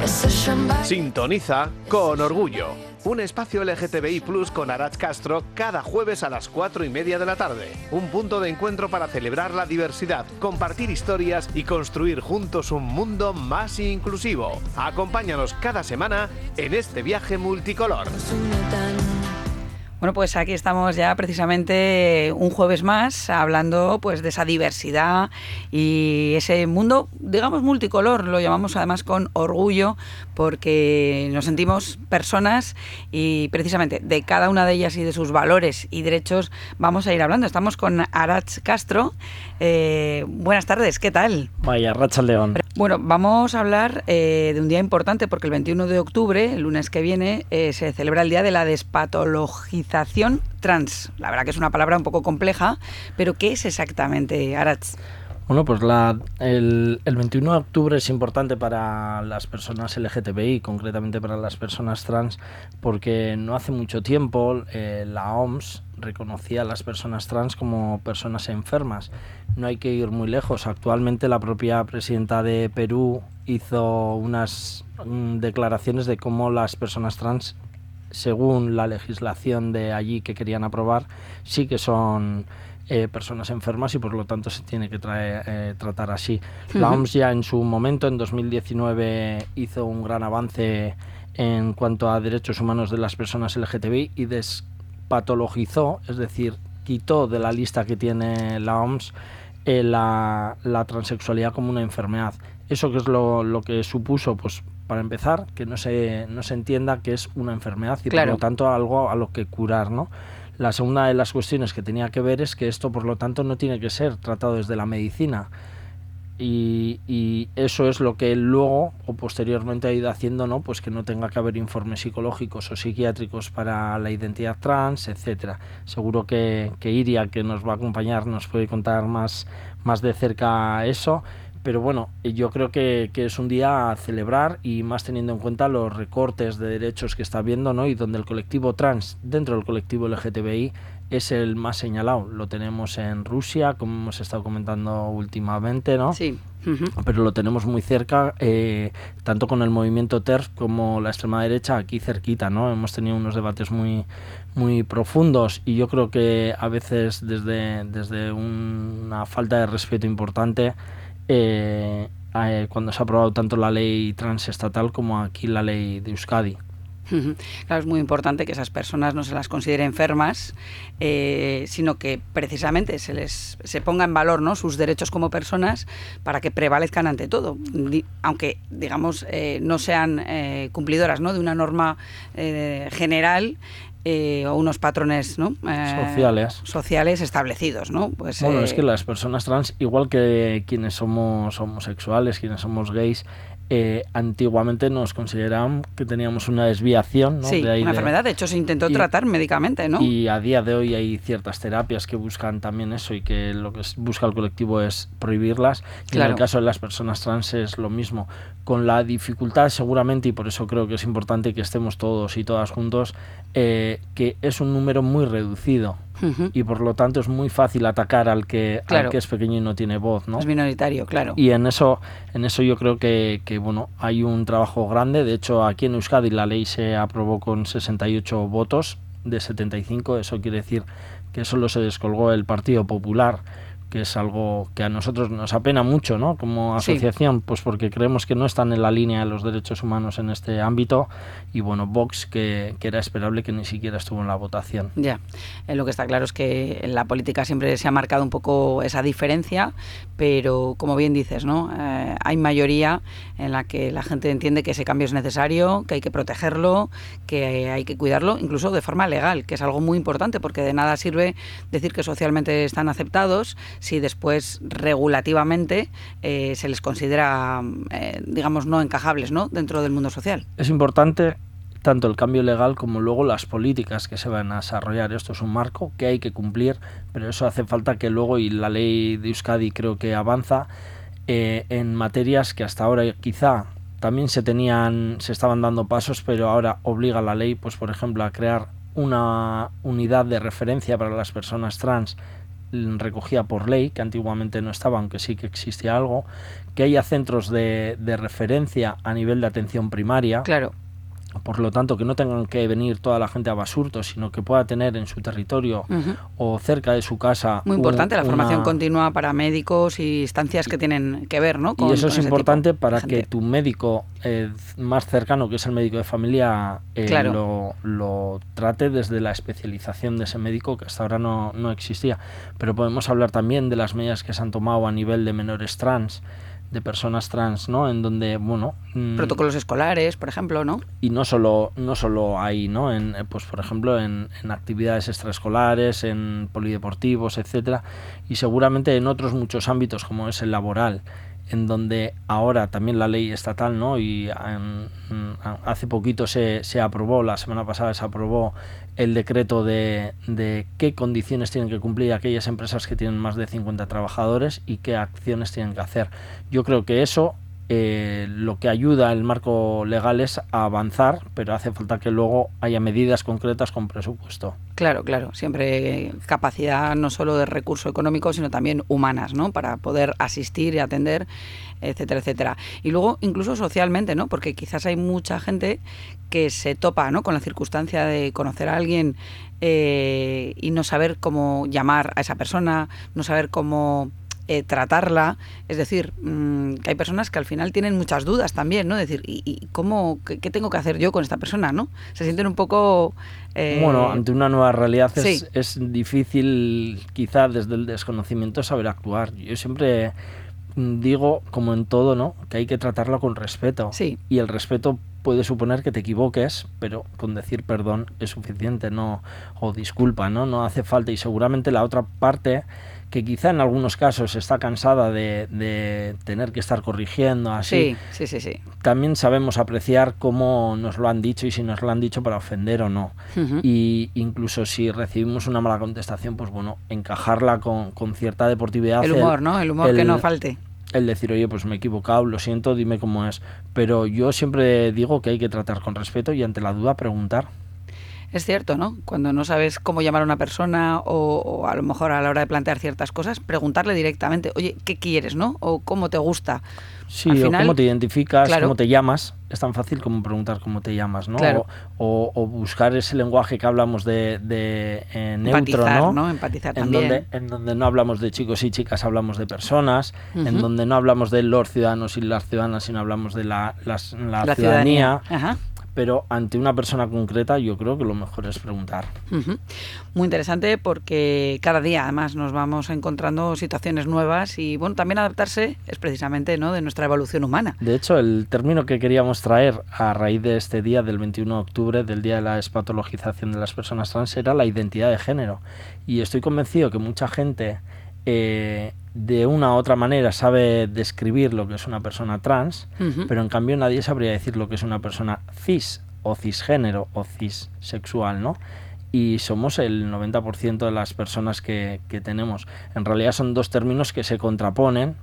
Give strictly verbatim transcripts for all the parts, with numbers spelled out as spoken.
Sintoniza Con Orgullo, un espacio L G T B I plus con Arantz Castro cada jueves a las cuatro y media de la tarde. Un punto de encuentro para celebrar la diversidad, compartir historias y construir juntos un mundo más inclusivo. Acompáñanos cada semana en este viaje multicolor. Bueno, pues aquí estamos ya precisamente un jueves más hablando pues de esa diversidad y ese mundo, digamos, multicolor. Lo llamamos además con orgullo porque nos sentimos personas y precisamente de cada una de ellas y de sus valores y derechos vamos a ir hablando. Estamos con Arantz Castro. Eh, buenas tardes, ¿qué tal? Vaya, Rachaldeón. Bueno, vamos a hablar eh, de un día importante porque el veintiuno de octubre, el lunes que viene, eh, se celebra el Día de la Despatologización Trans. La verdad que es una palabra un poco compleja, pero ¿qué es exactamente, Arantz? Bueno, pues la, el, el veintiuno de octubre es importante para las personas L G T B I, concretamente para las personas trans, porque no hace mucho tiempo eh, la O M S reconocía a las personas trans como personas enfermas. No hay que ir muy lejos. Actualmente la propia presidenta de Perú hizo unas mm, declaraciones de cómo las personas trans, según la legislación de allí que querían aprobar, sí que son eh, personas enfermas y por lo tanto se tiene que traer, eh, tratar así. Uh-huh. La O M S ya en su momento, en dos mil diecinueve, hizo un gran avance en cuanto a derechos humanos de las personas L G T B I y despatologizó, es decir, quitó de la lista que tiene la O M S eh, la, la transexualidad como una enfermedad. ¿Eso qué es lo, lo que supuso? Pues para empezar, que no se, no se entienda que es una enfermedad y claro, por lo tanto algo a lo que curar, ¿no? La segunda de las cuestiones que tenía que ver es que esto, por lo tanto, no tiene que ser tratado desde la medicina. Y, y eso es lo que él luego o posteriormente ha ido haciendo, ¿no? Pues que no tenga que haber informes psicológicos o psiquiátricos para la identidad trans, etcétera. Seguro que, que Iria, que nos va a acompañar, nos puede contar más, más de cerca eso. Pero bueno, yo creo que, que es un día a celebrar y más teniendo en cuenta los recortes de derechos que está habiendo, ¿no? Y donde el colectivo trans, dentro del colectivo L G T B I, es el más señalado. Lo tenemos en Rusia, como hemos estado comentando últimamente, ¿no? Sí. Uh-huh. Pero lo tenemos muy cerca, eh, tanto con el movimiento T E R F como la extrema derecha, aquí cerquita, ¿no? Hemos tenido unos debates muy, muy profundos y yo creo que a veces desde, desde una falta de respeto importante, Eh, eh, cuando se ha aprobado tanto la ley transestatal como aquí la ley de Euskadi. Claro, es muy importante que esas personas no se las considere enfermas, eh, sino que precisamente se les se ponga en valor, ¿no?, sus derechos como personas para que prevalezcan ante todo, Di, aunque digamos eh, no sean eh, cumplidoras, ¿no?, de una norma eh, general. Eh, o unos patrones, ¿no?, eh, sociales sociales establecidos, ¿no? Pues, bueno, eh, es que las personas trans, igual que quienes somos homosexuales, quienes somos gays, eh, antiguamente nos consideraban que teníamos una desviación, ¿no? Sí, de ahí una de, enfermedad, de hecho se intentó y, tratar médicamente, ¿no? Y a día de hoy hay ciertas terapias que buscan también eso y que lo que busca el colectivo es prohibirlas. Y claro, en el caso de las personas trans es lo mismo, con la dificultad seguramente, y por eso creo que es importante que estemos todos y todas juntos, eh, que es un número muy reducido. Uh-huh. Y por lo tanto es muy fácil atacar al que, claro, al que es pequeño y no tiene voz, ¿no? Es minoritario, claro. Y en eso, en eso yo creo que, que bueno, hay un trabajo grande. De hecho, aquí en Euskadi la ley se aprobó con sesenta y ocho votos de setenta y cinco. Eso quiere decir que solo se descolgó el Partido Popular, que es algo que a nosotros nos apena mucho, ¿no?, como asociación, sí, pues porque creemos que no están en la línea de los derechos humanos en este ámbito, y bueno, Vox, que, que era esperable que ni siquiera estuvo en la votación. Ya, eh, lo que está claro es que en la política siempre se ha marcado un poco esa diferencia, pero como bien dices, ¿no?, eh, hay mayoría en la que la gente entiende que ese cambio es necesario, que hay que protegerlo, que hay que cuidarlo, incluso de forma legal, que es algo muy importante, porque de nada sirve decir que socialmente están aceptados si después regulativamente eh, se les considera, eh, digamos, no encajables, ¿no?, dentro del mundo social. Es importante tanto el cambio legal como luego las políticas que se van a desarrollar. Esto es un marco que hay que cumplir, pero eso hace falta que luego, y la ley de Euskadi creo que avanza eh, en materias que hasta ahora quizá también se tenían, se estaban dando pasos, pero ahora obliga la ley, pues por ejemplo, a crear una unidad de referencia para las personas trans recogida por ley, que antiguamente no estaba, aunque sí que existía algo, que haya centros de, de referencia a nivel de atención primaria. Claro. Por lo tanto, que no tengan que venir toda la gente a Basurto, sino que pueda tener en su territorio uh-huh. o cerca de su casa. Muy importante, un, la formación una... continua para médicos y instancias que tienen que ver, ¿no? Con, y eso con es importante tipo para que tu médico eh, más cercano, que es el médico de familia, eh, claro. lo, lo trate desde la especialización de ese médico, que hasta ahora no, no existía. Pero podemos hablar también de las medidas que se han tomado a nivel de menores trans, de personas trans, ¿no? En donde, bueno... Protocolos escolares, por ejemplo, ¿no? Y no solo no solo ahí, ¿no? En, pues, por ejemplo, en, en actividades extraescolares, en polideportivos, etcétera. Y seguramente en otros muchos ámbitos, como es el laboral, en donde ahora también la ley estatal, ¿no? Y en, en, hace poquito se, se aprobó, la semana pasada se aprobó el decreto de, de qué condiciones tienen que cumplir aquellas empresas que tienen más de cincuenta trabajadores y qué acciones tienen que hacer. Yo creo que eso eh, lo que ayuda el marco legal es a avanzar, pero hace falta que luego haya medidas concretas con presupuesto. Claro, claro, siempre capacidad no solo de recurso económico, sino también humanas, ¿no? Para poder asistir y atender, etcétera, etcétera. Y luego, incluso socialmente, ¿no? Porque quizás hay mucha gente que se topa, ¿no? Con la circunstancia de conocer a alguien eh, y no saber cómo llamar a esa persona, no saber cómo Eh, tratarla, es decir, mmm, que hay personas que al final tienen muchas dudas también, ¿no? Es decir, ¿y, y cómo, qué, qué tengo que hacer yo con esta persona, ¿no? Se sienten un poco... Eh... Bueno, ante una nueva realidad es, sí. es difícil, quizá desde el desconocimiento, saber actuar. Yo siempre digo, como en todo, ¿no? Que hay que tratarlo con respeto. Sí. Y el respeto puede suponer que te equivoques, pero con decir perdón es suficiente, ¿no? O disculpa, ¿no? No hace falta. Y seguramente la otra parte, que quizá en algunos casos está cansada de, de tener que estar corrigiendo, así. Sí, sí, sí, sí. También sabemos apreciar cómo nos lo han dicho y si nos lo han dicho para ofender o no. Uh-huh. Y incluso si recibimos una mala contestación, pues bueno, encajarla con, con cierta deportividad. El humor, el, ¿no? El humor el, que no falte. El decir, oye, pues me he equivocado, lo siento, dime cómo es. Pero yo siempre digo que hay que tratar con respeto y ante la duda preguntar. Es cierto, ¿no? Cuando no sabes cómo llamar a una persona o, o a lo mejor a la hora de plantear ciertas cosas, preguntarle directamente, oye, ¿qué quieres, no? O ¿cómo te gusta? Sí, Al o final, cómo te identificas, claro. cómo te llamas. Es tan fácil como preguntar cómo te llamas, ¿no? Claro. O, o, o buscar ese lenguaje que hablamos de, de eh, neutro, Empatizar, ¿no? ¿no? Empatizar en también. Donde, en donde no hablamos de chicos y chicas, hablamos de personas. Uh-huh. En donde no hablamos de los ciudadanos y las ciudadanas, sino hablamos de la, las, la, la ciudadanía. ciudadanía. Ajá. Pero ante una persona concreta yo creo que lo mejor es preguntar. Uh-huh. Muy interesante porque cada día además nos vamos encontrando situaciones nuevas y bueno, también adaptarse es precisamente, ¿no?, de nuestra evolución humana. De hecho, el término que queríamos traer a raíz de este día del veintiuno de octubre, del Día de la Despatologización de las Personas Trans, era la identidad de género. Y estoy convencido que mucha gente eh, de una u otra manera sabe describir lo que es una persona trans, uh-huh. pero en cambio nadie sabría decir lo que es una persona cis o cisgénero o cisexual, ¿no? Y somos el noventa por ciento de las personas que, que tenemos. En realidad son dos términos que se contraponen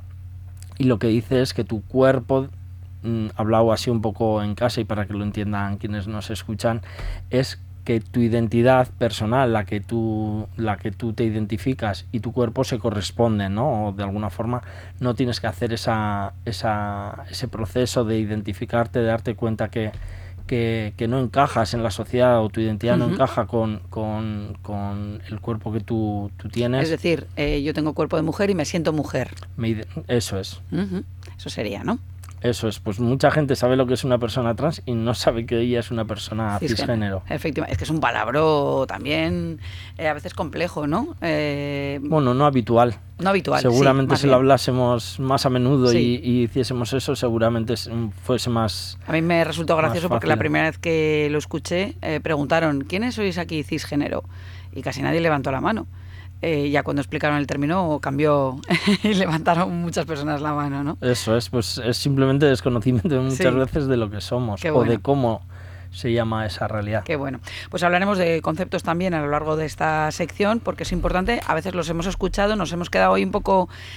y lo que dice es que tu cuerpo, mmm, hablado así un poco en casa y para que lo entiendan quienes nos escuchan, es que tu identidad personal, la que tú la que tú te identificas y tu cuerpo se corresponden, ¿no? O de alguna forma no tienes que hacer esa esa ese proceso de identificarte, de darte cuenta que que, que no encajas en la sociedad o tu identidad uh-huh. no encaja con, con, con el cuerpo que tú, tú tienes. Es decir, eh, yo tengo cuerpo de mujer y me siento mujer. Me, eso es. Uh-huh. Eso sería, ¿no? Eso es, pues mucha gente sabe lo que es una persona trans y no sabe que ella es una persona cisgénero. Efectivamente, es que es un palabro también eh, a veces complejo, ¿no? Eh, bueno, no habitual. No habitual, seguramente sí, si bien. lo hablásemos más a menudo sí. y, y hiciésemos eso, seguramente fuese más. A mí me resultó gracioso porque la primera vez que lo escuché eh, preguntaron, ¿quiénes sois aquí cisgénero? Y casi nadie levantó la mano. Eh, ya cuando explicaron el término cambió y levantaron muchas personas la mano, ¿no? Eso es, pues es simplemente desconocimiento muchas sí. veces de lo que somos. Qué bueno. O de cómo se llama esa realidad. Qué bueno. Pues hablaremos de conceptos también a lo largo de esta sección porque es importante, a veces los hemos escuchado, nos hemos quedado hoy un poco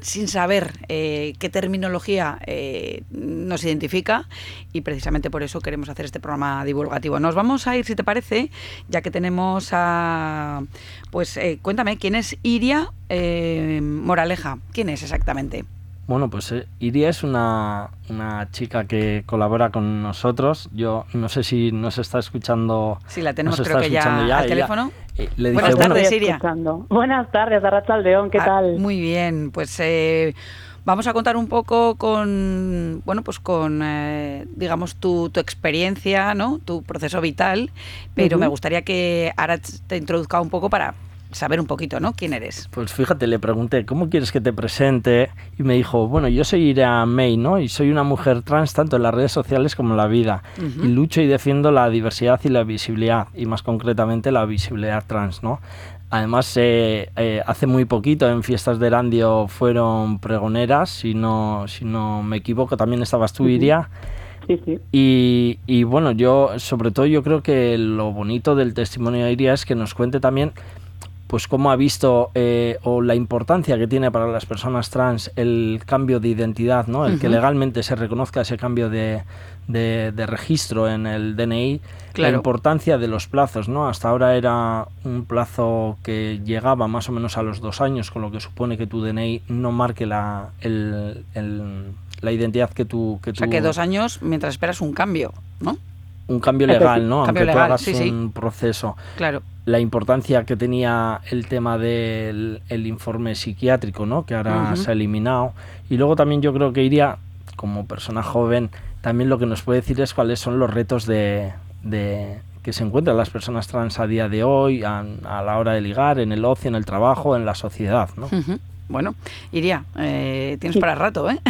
sin saber eh, qué terminología eh, nos identifica, y precisamente por eso queremos hacer este programa divulgativo. Nos vamos a ir, si te parece, ya que tenemos a... Pues eh, cuéntame, ¿quién es Iria eh, Moraleja? ¿Quién es exactamente? Bueno, pues eh, Iria es una, una chica que colabora con nosotros. Yo no sé si nos está escuchando. Sí, la tenemos, nos creo está que ya, escuchando ya al ella, teléfono. Eh, le dice, Buenas bueno, tardes, Iria. Buenas tardes, Arratsaldeon, ¿qué ah, tal? Muy bien, pues eh, vamos a contar un poco con, bueno, pues con, eh, digamos, tu, tu experiencia, ¿no? Tu proceso vital, pero uh-huh. me gustaría que Arats te introduzca un poco para saber un poquito, ¿no? ¿Quién eres? Pues fíjate, le pregunté, ¿cómo quieres que te presente? Y me dijo, bueno, yo soy Iria May, ¿no? Y soy una mujer trans tanto en las redes sociales como en la vida. Uh-huh. Y lucho y defiendo la diversidad y la visibilidad, y más concretamente la visibilidad trans, ¿no? Además, eh, eh, hace muy poquito en Fiestas de Erandio fueron pregoneras, si no, si no me equivoco, también estabas tú, Iria. Sí, sí. Y, y bueno, yo, sobre todo, yo creo que lo bonito del testimonio de Iria es que nos cuente también pues cómo ha visto eh, o la importancia que tiene para las personas trans el cambio de identidad, ¿no? El uh-huh. que legalmente se reconozca ese cambio de, de, de registro en el D N I, claro. La importancia de los plazos, ¿no? Hasta ahora era un plazo que llegaba más o menos a los dos años, con lo que supone que tu D N I no marque la, el, el, la identidad que tú... Que o sea, tú... que dos años mientras esperas un cambio, ¿no? Un cambio legal, ¿no? Cambio Aunque legal, tú hagas sí, un sí. proceso. Claro. La importancia que tenía el tema del el informe psiquiátrico, ¿no? Que ahora uh-huh. se ha eliminado. Y luego también yo creo que Iria, como persona joven, también lo que nos puede decir es cuáles son los retos de, de que se encuentran las personas trans a día de hoy, a, a la hora de ligar, en el ocio, en el trabajo, en la sociedad, ¿no? Uh-huh. Bueno, Iria, eh, tienes sí. para rato, ¿eh?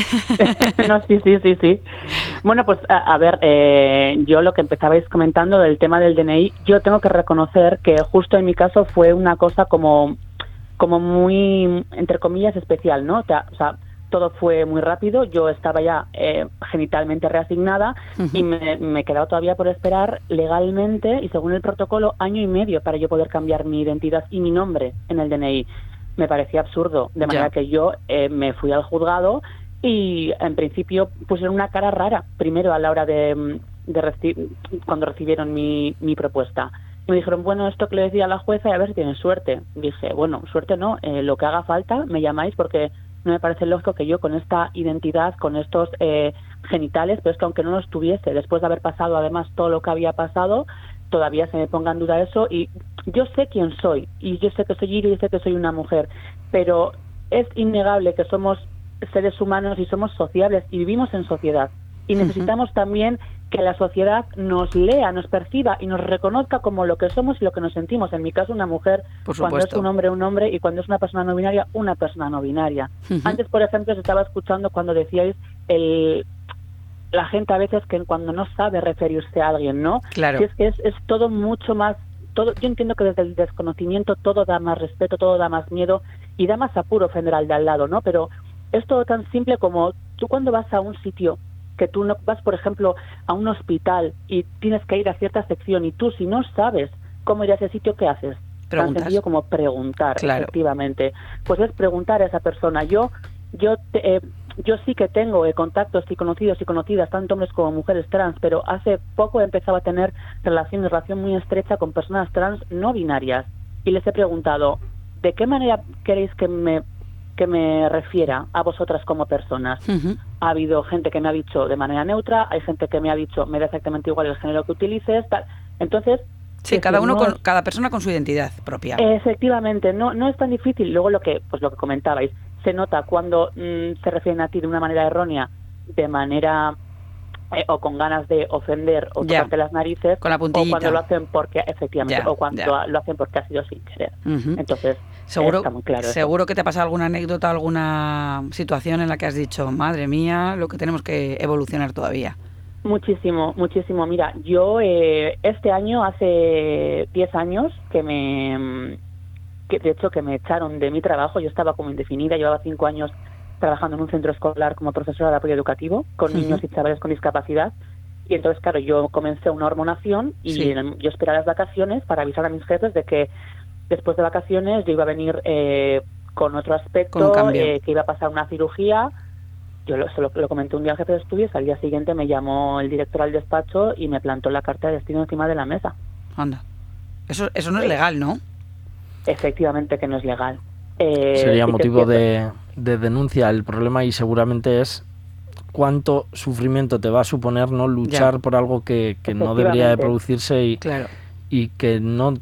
No, sí, sí, sí, sí. Bueno, pues a, a ver, eh, yo lo que empezabais comentando del tema del D N I, yo tengo que reconocer que justo en mi caso fue una cosa como, como muy, entre comillas, especial, ¿no? O sea, todo fue muy rápido, yo estaba ya eh, genitalmente reasignada uh-huh. y me, me quedaba todavía por esperar legalmente y según el protocolo año y medio para yo poder cambiar mi identidad y mi nombre en el D N I. Me parecía absurdo, de manera yeah. que yo eh, me fui al juzgado y en principio pusieron una cara rara, primero a la hora de, de reci- cuando recibieron mi, mi propuesta. Y me dijeron, bueno, esto que le decía a la jueza y a ver si tienen suerte. Dije, bueno, suerte no, eh, lo que haga falta, me llamáis porque no me parece lógico que yo con esta identidad, con estos eh, genitales, pero es que aunque no los tuviese, después de haber pasado además todo lo que había pasado, todavía se me ponga en duda eso y yo sé quién soy y yo sé que soy Iria y sé que soy una mujer, pero es innegable que somos seres humanos y somos sociables y vivimos en sociedad y necesitamos uh-huh. también que la sociedad nos lea, nos perciba y nos reconozca como lo que somos y lo que nos sentimos. En mi caso, una mujer, cuando es un hombre, un hombre, y cuando es una persona no binaria, una persona no binaria. Uh-huh. Antes, por ejemplo, se estaba escuchando cuando decíais el... la gente a veces que cuando no sabe referirse a alguien, ¿no? Claro. Si es que es, es todo mucho más, todo. Yo entiendo que desde el desconocimiento todo da más respeto, todo da más miedo y da más apuro ofender al de al lado, ¿no? Pero es todo tan simple como tú cuando vas a un sitio, que tú no vas, por ejemplo, a un hospital y tienes que ir a cierta sección y tú si no sabes cómo ir a ese sitio, ¿qué haces? Preguntas. Tan sencillo como preguntar, claro. efectivamente. Pues es preguntar a esa persona. Yo, yo te, eh, Yo sí que tengo eh, contactos y conocidos y conocidas, tanto hombres como mujeres trans, pero hace poco he empezado a tener relaciones, relación muy estrecha con personas trans no binarias. Y les he preguntado, ¿de qué manera queréis que me, que me refiera a vosotras como personas? Uh-huh. Ha habido gente que me ha dicho de manera neutra, hay gente que me ha dicho, me da exactamente igual el género que utilices, tal. Entonces... Sí, cada uno, no, con, cada persona con su identidad propia. Efectivamente, no, no es tan difícil. Luego lo que, pues lo que comentabais, se nota cuando mmm, se refieren a ti de una manera errónea, de manera eh, o con ganas de ofender o ya. tocarte las narices, con la puntillita. O cuando lo hacen porque efectivamente, ya, o cuando ya. lo hacen porque ha sido sin querer. Uh-huh. Entonces, seguro, está muy claro seguro eso. que te ha pasado alguna anécdota, alguna situación en la que has dicho, madre mía, lo que tenemos que evolucionar todavía. Muchísimo, muchísimo. Mira, yo eh, este año, hace diez años, que me, que de hecho que me echaron de mi trabajo, yo estaba como indefinida, llevaba cinco años trabajando en un centro escolar como profesora de apoyo educativo, con uh-huh. niños y chavales con discapacidad, y entonces, claro, yo comencé una hormonación y sí. yo esperaba las vacaciones para avisar a mis jefes de que después de vacaciones yo iba a venir eh, con otro aspecto, Con un cambio. eh, que iba a pasar una cirugía. Yo lo, se lo, lo comenté un día al jefe de estudios, al día siguiente me llamó el director al despacho y me plantó la carta de destino encima de la mesa. Anda. Eso, eso no es legal, ¿no? Efectivamente que no es legal. Eh, Sería sí que motivo es cierto. de, de denuncia. El problema ahí seguramente es cuánto sufrimiento te va a suponer no luchar Ya. por algo que, que no debería de Efectivamente. producirse y, Claro. y que no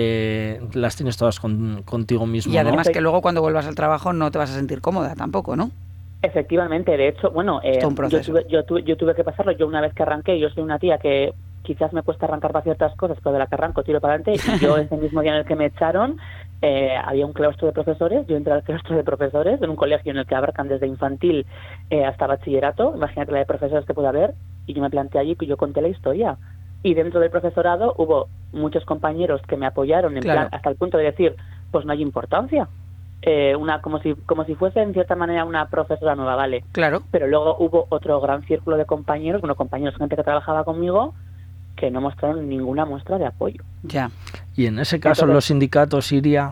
te las tienes todas con- contigo mismo. Y además ¿no? que luego cuando vuelvas al trabajo no te vas a sentir cómoda tampoco, ¿no? Efectivamente, de hecho, bueno, eh, todo un yo, proceso. tuve, yo, tuve, yo tuve que pasarlo. Yo una vez que arranqué, yo soy una tía que quizás me cuesta arrancar para ciertas cosas, pero de la que arranco tiro para adelante. Y yo ese mismo día en el que me echaron, eh, había un claustro de profesores. Yo entré al claustro de profesores en un colegio en el que abarcan desde infantil eh, hasta bachillerato. Imagínate la de profesores que puede haber. Y yo me planteé allí y yo conté la historia. Y dentro del profesorado hubo muchos compañeros que me apoyaron en Claro. plan, hasta el punto de decir, pues no hay importancia. Eh, una como si como si fuese en cierta manera una profesora nueva, vale. Claro. Pero luego hubo otro gran círculo de compañeros, bueno, compañeros, gente que trabajaba conmigo, que no mostraron ninguna muestra de apoyo. Ya. Y en ese caso Entonces, los sindicatos iría,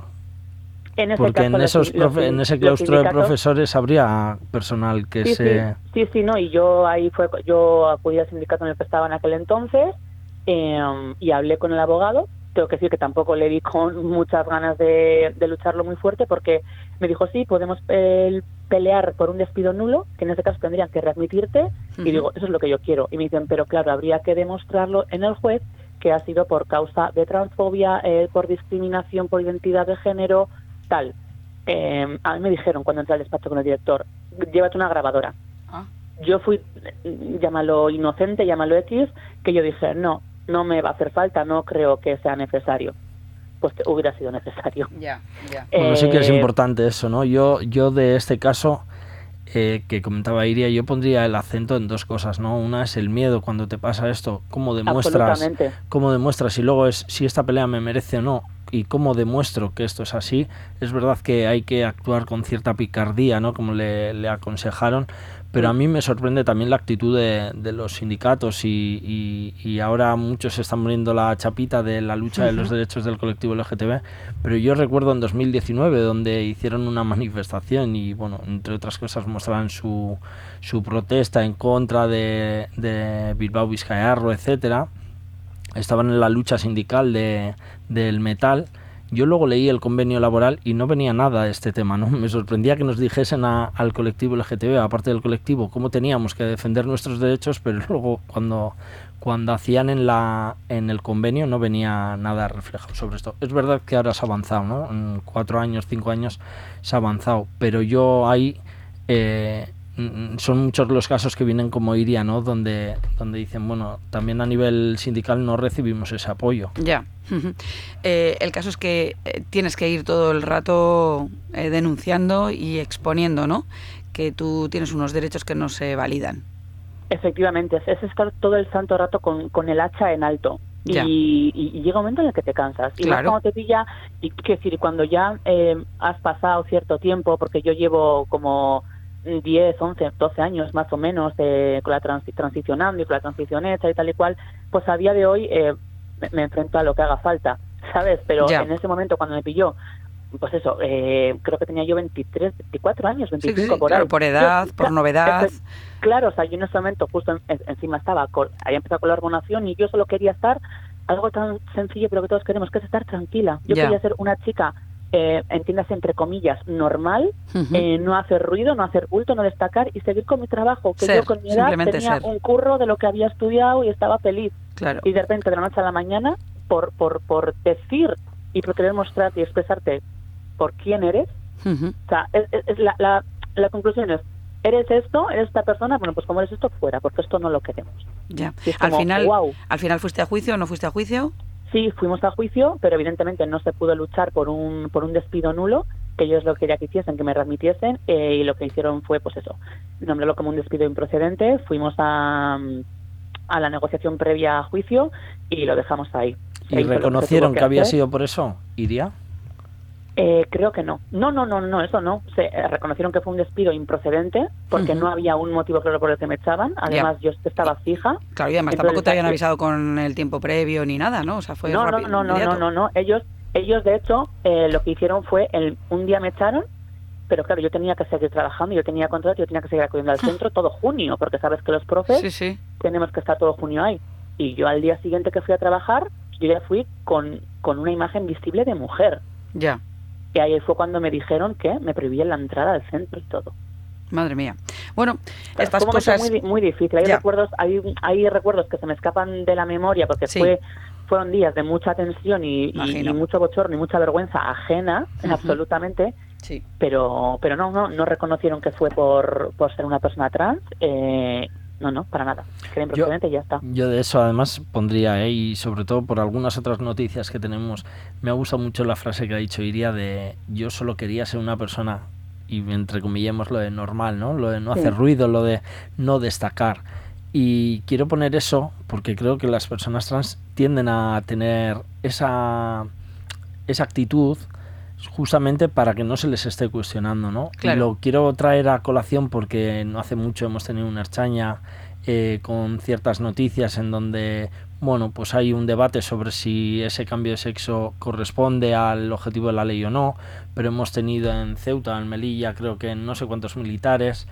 En ese porque caso, en, los esos sin- los profe- sin- en ese los claustro de sindicatos- profesores habría personal que sí, se... sí, sí, sí, no, y yo ahí fue, yo acudí al sindicato en el que estaba en aquel entonces eh, y hablé con el abogado. Tengo que decir que tampoco le di con muchas ganas de, de lucharlo muy fuerte, porque me dijo, sí, podemos eh, pelear por un despido nulo, que en ese caso tendrían que readmitirte, Ujú. y digo, eso es lo que yo quiero. Y me dicen, pero claro, habría que demostrarlo en el juez que ha sido por causa de transfobia, eh, por discriminación, por identidad de género, tal. Eh, a mí me dijeron cuando entré al despacho con el director, llévate una grabadora. Ah. Yo fui, eh, llámalo inocente, llámalo X, que yo dije, no, no me va a hacer falta, no creo que sea necesario. Pues te- hubiera sido necesario. Ya, ya. Bueno, sí que es Eh, importante eso, ¿no? Yo, yo de este caso eh, que comentaba Iria, yo pondría el acento en dos cosas, ¿no? Una es el miedo cuando te pasa esto, cómo demuestras, Absolutamente. cómo demuestras y luego es si esta pelea me merece o no y cómo demuestro que esto es así. Es verdad que hay que actuar con cierta picardía, ¿no? Como le, le aconsejaron, pero a mí me sorprende también la actitud de, de los sindicatos y, y, y ahora muchos están poniendo la chapita de la lucha de los derechos del colectivo L G T B, pero yo recuerdo en dos mil diecinueve donde hicieron una manifestación y, bueno, entre otras cosas mostraban su, su protesta en contra de, de Bilbao Vizcayarro, etcétera. Estaban en la lucha sindical de, del metal. Yo luego leí el convenio laboral y no venía nada de este tema, ¿no? Me sorprendía que nos dijesen a, al colectivo L G T B, aparte del colectivo, cómo teníamos que defender nuestros derechos, pero luego cuando, cuando hacían en la en el convenio no venía nada reflejado sobre esto. Es verdad que ahora se ha avanzado, ¿no? En cuatro años, cinco años se ha avanzado, pero yo ahí... Eh, son muchos los casos que vienen como Iria, ¿no? Donde, donde dicen, bueno, también a nivel sindical no recibimos ese apoyo. Ya. Eh, el caso es que eh, tienes que ir todo el rato eh, denunciando y exponiendo, ¿no? Que tú tienes unos derechos que no se validan. Efectivamente, es, es estar todo el santo rato con, con el hacha en alto. Ya. Y, y, y llega un momento en el que te cansas. Y más Claro. cuando te pilla, y quiero decir, cuando ya eh, has pasado cierto tiempo, porque yo llevo como diez, once, doce años más o menos eh, con la transi- transicionando y con la transición hecha y tal y cual, pues a día de hoy eh, me, me enfrento a lo que haga falta, ¿sabes? Pero Ya. en ese momento cuando me pilló, pues eso, eh, creo que tenía yo veintitrés, veinticuatro años, Sí, veinticinco sí, por claro, ahí. por edad, Yo- por cla- novedad. efe- Claro, o sea, yo en ese momento justo en- en- encima estaba, con, había empezado con la hormonación y yo solo quería estar algo tan sencillo, pero que todos queremos, que es estar tranquila. Yo Ya. quería ser una chica, eh, entiéndase entre comillas, normal, Ujú. eh, no hacer ruido, no hacer bulto, no destacar y seguir con mi trabajo, que Ser, yo con mi edad simplemente tenía ser. un curro de lo que había estudiado y estaba feliz. Claro. Y de repente, de la noche a la mañana, por, por, por decir y por querer mostrarte y expresarte por quién eres, Ujú. o sea, es, es- es la, la, la conclusión es, ¿eres esto? ¿Eres esta persona? Bueno, pues como eres esto, fuera, porque esto no lo queremos. Ya. Y es Al como, final, guau. al final fuiste a juicio o no fuiste a juicio. Sí, fuimos a juicio, pero evidentemente no se pudo luchar por un por un despido nulo, que ellos lo que querían que hiciesen, que me readmitiesen, eh, y lo que hicieron fue, pues eso, nombrarlo como un despido improcedente, fuimos a, a la negociación previa a juicio y lo dejamos ahí. Se ¿Y hizo lo que se reconocieron tuvo que, que había hacer. sido por eso, Iria? Eh, creo que no. No, no, no, no, eso no. Se eh, reconocieron que fue un despido improcedente porque Ujú. no había un motivo claro por el que me echaban. Además, yo estaba fija. Claro, y además Entonces, tampoco te habían sí. avisado con el tiempo previo ni nada, ¿no? O sea, fue No, no, rápido, no, no, no, inmediato. no, no. Ellos, ellos de hecho, eh, lo que hicieron fue, el, un día me echaron pero claro, yo tenía que seguir trabajando, yo tenía contrato, yo tenía que seguir acudiendo al centro todo junio, porque sabes que los profes Sí, sí. tenemos que estar todo junio ahí. Y yo al día siguiente que fui a trabajar, yo ya fui con, con una imagen visible de mujer. Ya. Y ahí fue cuando me dijeron que me prohibían la entrada al centro y todo. Madre mía. Bueno, Claro, estas fue un momento cosas... muy, muy difícil. Hay Ya. recuerdos, hay, hay recuerdos que se me escapan de la memoria porque Sí. fue fueron días de mucha tensión y, y, Imagino. y mucho bochorno y mucha vergüenza ajena, Ujú. absolutamente. Sí. Pero pero no, no, no reconocieron que fue por, por ser una persona trans. Eh, no, no, para nada. Que era improcedente y ya está. Yo de eso además pondría, ¿eh? Y sobre todo por algunas otras noticias que tenemos, me ha gustado mucho la frase que ha dicho Iria de yo solo quería ser una persona, y entrecomillemos lo de normal, ¿no? Lo de no Sí. hacer ruido, lo de no destacar. Y quiero poner eso porque creo que las personas trans tienden a tener esa, esa actitud justamente para que no se les esté cuestionando, ¿no? Claro. Y lo quiero traer a colación porque no hace mucho hemos tenido una Ertzaina eh, con ciertas noticias en donde, bueno, pues hay un debate sobre si ese cambio de sexo corresponde al objetivo de la ley o no, pero hemos tenido en Ceuta, en Melilla, creo que en no sé cuántos militares,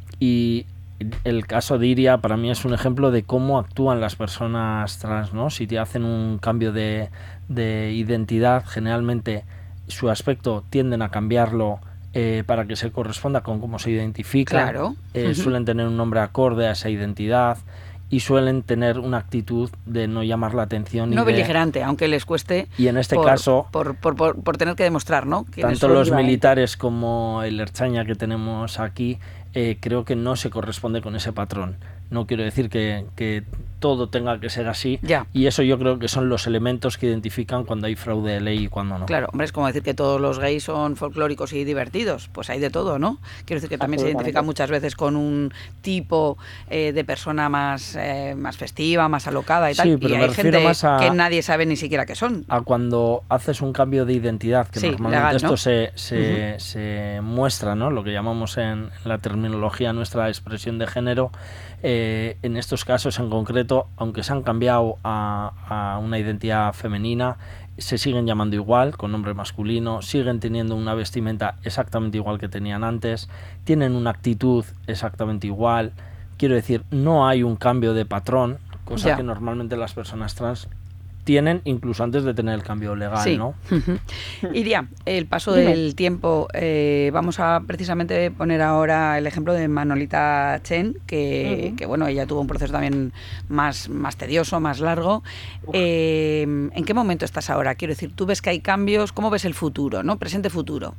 y el caso de Iria para mí es un ejemplo de cómo actúan las personas trans, ¿no? Si te hacen un cambio de, de identidad, generalmente su aspecto tienden a cambiarlo eh, para que se corresponda con cómo se identifica. Claro. Eh, Ujú. Suelen tener un nombre acorde a esa identidad y suelen tener una actitud de no llamar la atención. No y de- beligerante, aunque les cueste. Y en este por, caso, Por, por, por, por tener que demostrar, ¿no? Quiénes tanto son. los iba, ¿eh? militares como el Ertzaina que tenemos aquí, eh, creo que no se corresponde con ese patrón. No quiero decir que, que todo tenga que ser así. Ya. Y eso yo creo que son los elementos que identifican cuando hay fraude de ley y cuando no. Claro, hombre, es como decir que todos los gays son folclóricos y divertidos. Pues hay de todo, ¿no? Quiero decir que también se Absolutamente. identifica muchas veces con un tipo eh, de persona más, eh, más festiva, más alocada y tal. Sí, pero y me hay refiero gente más a- que nadie sabe ni siquiera qué son. A cuando haces un cambio de identidad, que Sí, normalmente legal, esto ¿no? se, se, se muestra, ¿no? Lo que llamamos en la terminología nuestra expresión de género. Eh, en estos casos en concreto, aunque se han cambiado a, a una identidad femenina, se siguen llamando igual, con nombre masculino, siguen teniendo una vestimenta exactamente igual que tenían antes, tienen una actitud exactamente igual. Quiero decir, no hay un cambio de patrón, cosa Ya. que normalmente las personas trans tienen incluso antes de tener el cambio legal, Sí. ¿no? Ujú. Iria, el paso Dime. del tiempo, eh, vamos a precisamente poner ahora el ejemplo de Manolita Chen, que, Ujú. que bueno, ella tuvo un proceso también más, más tedioso, más largo. Eh, ¿En qué momento estás ahora? Quiero decir, ¿tú ves que hay cambios? ¿Cómo ves el futuro, no? Presente-futuro.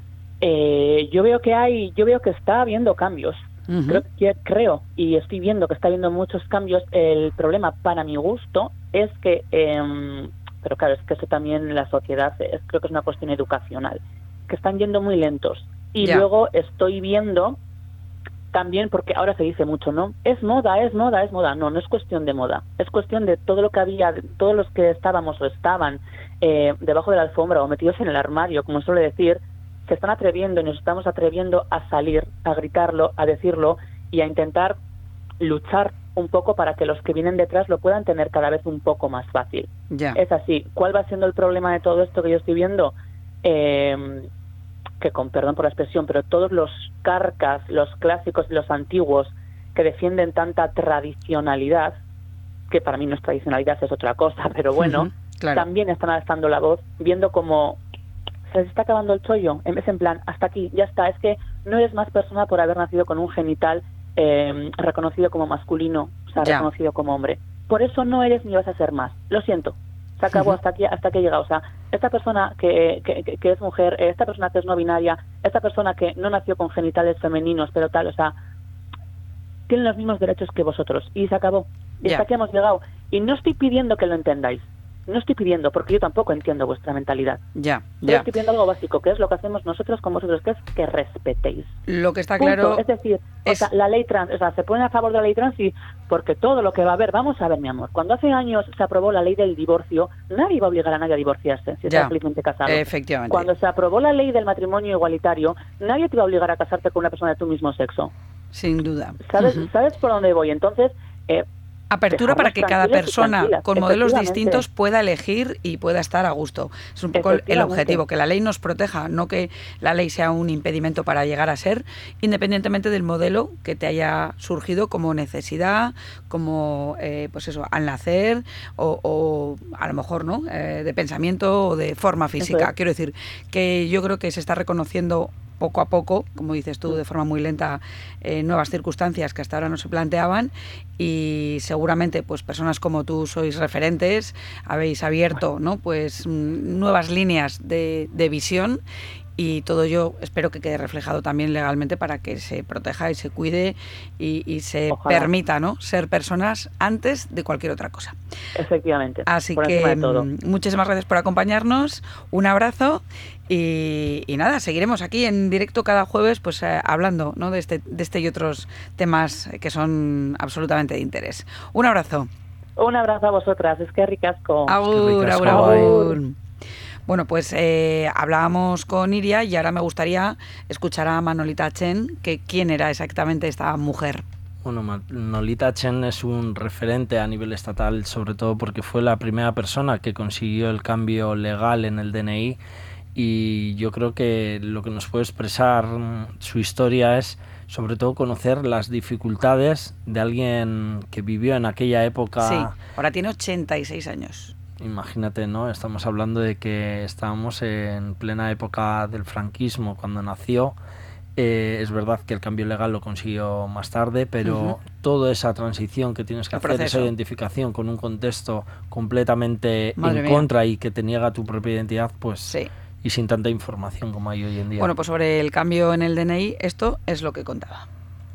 Eh, yo veo que hay, yo veo que está habiendo cambios. Ujú. Creo, que- creo y estoy viendo que está habiendo muchos cambios. El problema, para mi gusto, es que, eh, pero claro, es que eso también la sociedad, es, creo que es una cuestión educacional, que están yendo muy lentos. Y Ya. luego estoy viendo también, porque ahora se dice mucho, ¿no? Es moda, es moda, es moda. No, no es cuestión de moda. Es cuestión de todo lo que había, de todos los que estábamos o estaban eh, debajo de la alfombra o metidos en el armario, como suele decir, se están atreviendo y nos estamos atreviendo a salir, a gritarlo, a decirlo y a intentar luchar un poco para que los que vienen detrás lo puedan tener cada vez un poco más fácil. Ya. Es así. ¿Cuál va siendo el problema de todo esto que yo estoy viendo? Eh, que con perdón por la expresión, pero todos los carcas, los clásicos y los antiguos que defienden tanta tradicionalidad, que para mí no es tradicionalidad, es otra cosa, pero bueno, Ujú, claro. también están alzando la voz, viendo como se les está acabando el chollo, en vez en plan, hasta aquí, ya está, es que no eres más persona por haber nacido con un genital eh, reconocido como masculino, o sea, Ya. reconocido como hombre. Por eso no eres ni vas a ser más. Lo siento. Se acabó Ujú. hasta aquí, hasta que he llegado. O sea, esta persona que, que, que- que es mujer, eh, esta persona que es no binaria, esta persona que no nació con genitales femeninos, pero tal, o sea, tienen los mismos derechos que vosotros. Y se acabó. Y Ya. hasta aquí hemos llegado. Y no estoy pidiendo que lo entendáis. No estoy pidiendo, porque yo tampoco entiendo vuestra mentalidad. Ya, Yo ya. estoy pidiendo algo básico, que es lo que hacemos nosotros con vosotros, que es que respetéis. Lo que está Punto. claro Es decir, o es- sea, la ley trans, o sea, se ponen a favor de la ley trans y porque todo lo que va a haber, vamos a ver, mi amor, cuando hace años se aprobó la ley del divorcio, nadie iba a obligar a nadie a divorciarse si Ya. está felizmente casado. efectivamente. Cuando se aprobó la ley del matrimonio igualitario, nadie te iba a obligar a casarte con una persona de tu mismo sexo. Sin duda. ¿Sabes, Ujú. ¿sabes por dónde voy? Entonces, eh, Apertura para que cada persona con modelos distintos pueda elegir y pueda estar a gusto. Es un poco el objetivo, que la ley nos proteja, no que la ley sea un impedimento para llegar a ser, independientemente del modelo que te haya surgido como necesidad, como eh, pues eso, al nacer o, o a lo mejor no eh, de pensamiento o de forma física. Quiero decir que yo creo que se está reconociendo poco a poco, como dices tú, de forma muy lenta, eh, nuevas circunstancias que hasta ahora no se planteaban, y seguramente pues personas como tú sois referentes, habéis abierto, ¿no?, pues nuevas líneas de, de visión, y todo ello espero que quede reflejado también legalmente para que se proteja y se cuide y, y se Ojalá. permita, ¿no?, ser personas antes de cualquier otra cosa. Efectivamente. Así que muchísimas gracias por acompañarnos, un abrazo y, y nada, seguiremos aquí en directo cada jueves pues eh, hablando, ¿no?, de este, de este y otros temas que son absolutamente de interés. Un abrazo. Un abrazo a vosotras, es que ricasco. Agur, agur, agur. Bueno, pues eh, hablábamos con Iria y ahora me gustaría escuchar a Manolita Chen, que quién era exactamente esta mujer. Bueno, Manolita Chen es un referente a nivel estatal, sobre todo porque fue la primera persona que consiguió el cambio legal en el D N I, y yo creo que lo que nos puede expresar su historia es sobre todo conocer las dificultades de alguien que vivió en aquella época. Sí, ahora tiene ochenta y seis años. Imagínate, ¿no? Estamos hablando de que estábamos en plena época del franquismo cuando nació. Eh, es verdad que el cambio legal lo consiguió más tarde, pero uh-huh. toda esa transición que tienes que el hacer, proceso. Esa identificación con un contexto completamente Madre en mía. contra y que te niega tu propia identidad, pues sí. y sin tanta información como hay hoy en día. Bueno, pues sobre el cambio en el D N I, esto es lo que contaba.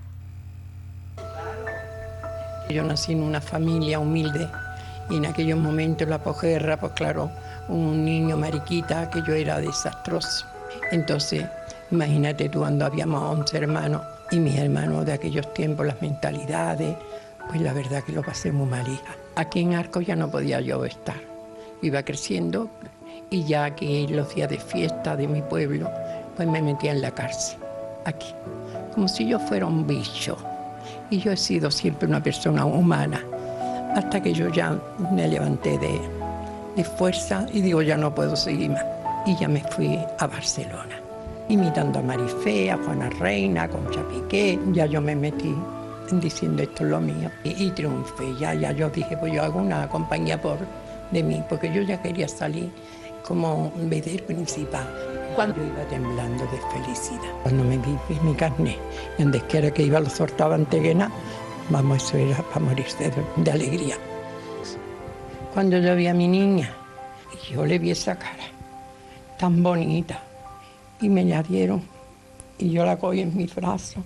Yo nací en una familia humilde. Y en aquellos momentos, la posguerra, pues claro, un niño mariquita, que yo era desastroso. Entonces, imagínate tú, cuando habíamos once hermanos, y mis hermanos de aquellos tiempos, las mentalidades, pues la verdad que lo pasé muy mal, hija. Aquí en Arcos ya no podía yo estar. Iba creciendo, y ya que los días de fiesta de mi pueblo, pues me metía en la cárcel, aquí. Como si yo fuera un bicho. Y yo he sido siempre una persona humana. Hasta que yo ya me levanté de, de fuerza y digo, ya no puedo seguir más. Y ya me fui a Barcelona, imitando a Marifé, a Juana Reina, a Concha Piqué. Ya yo me metí diciendo, esto es lo mío. Y, y triunfé, ya, ya yo dije, pues yo hago una compañía por de mí, porque yo ya quería salir como vedette principal. Cuando yo iba temblando de felicidad, cuando me vi mi carnet, y donde quiera que iba lo soltaba Antequena, vamos, eso era para morirse de, de alegría. Cuando yo vi a mi niña, y yo le vi esa cara tan bonita, y me la dieron, y yo la cogí en mis brazos.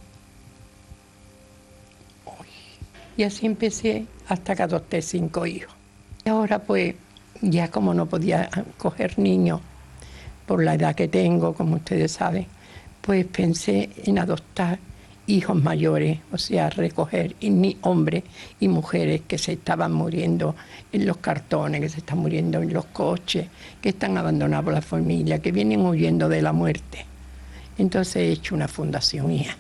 Y así empecé hasta que adopté cinco hijos. Y ahora pues, ya como no podía coger niños, por la edad que tengo, como ustedes saben, pues pensé en adoptar hijos mayores, o sea, recoger ni hombres y mujeres que se estaban muriendo en los cartones, que se están muriendo en los coches, que están abandonados por la familia, que vienen huyendo de la muerte. Entonces he hecho una fundación, hija.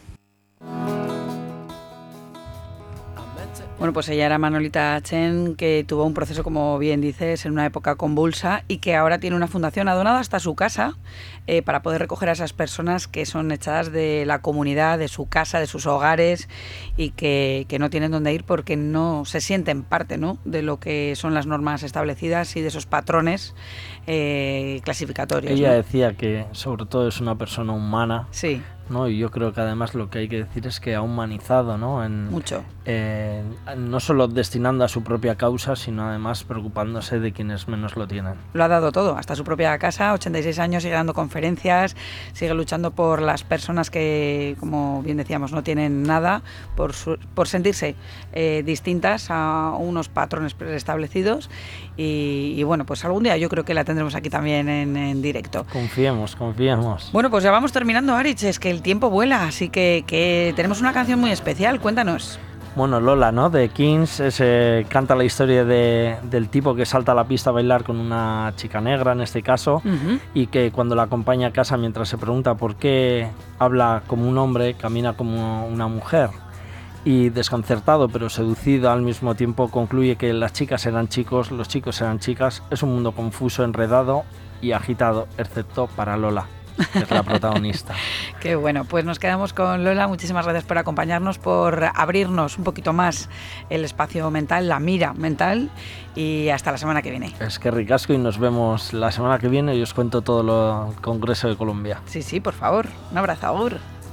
Bueno, pues ella era Manolita Chen, que tuvo un proceso, como bien dices, en una época convulsa y que ahora tiene una fundación, ha donado hasta su casa eh, para poder recoger a esas personas que son echadas de la comunidad, de su casa, de sus hogares y que, que no tienen dónde ir porque no se sienten parte, ¿no?, de lo que son las normas establecidas y de esos patrones eh, clasificatorios. Ella ¿no? decía que sobre todo es una persona humana. Sí. ¿No? Y yo creo que además lo que hay que decir es que ha humanizado, ¿no? En, Mucho. Eh, no solo destinando a su propia causa, sino además preocupándose de quienes menos lo tienen. Lo ha dado todo, hasta su propia casa, ochenta y seis años, sigue dando conferencias, sigue luchando por las personas que, como bien decíamos, no tienen nada, por, su, por sentirse eh, distintas a unos patrones preestablecidos y, y bueno, pues algún día yo creo que la tendremos aquí también en, en directo. Confiemos, confiemos. Bueno, pues ya vamos terminando, Arich, es que el tiempo vuela, así que, que tenemos una canción muy especial, cuéntanos. Bueno, Lola, ¿no? De Kings, ese, canta la historia de, del tipo que salta a la pista a bailar con una chica negra, en este caso, uh-huh. y que cuando la acompaña a casa, mientras se pregunta por qué habla como un hombre, camina como una mujer. y desconcertado pero seducido al mismo tiempo concluye que las chicas eran chicos, los chicos eran chicas. Es un mundo confuso, enredado y agitado, excepto para Lola, que es la protagonista. Qué bueno, pues nos quedamos con Lola. Muchísimas gracias por acompañarnos, por abrirnos un poquito más el espacio mental, la mira mental, y hasta la semana que viene. Es que ricasco, y nos vemos la semana que viene y os cuento todo lo Congreso de Colombia. Sí, sí, por favor. Un abrazo, agur.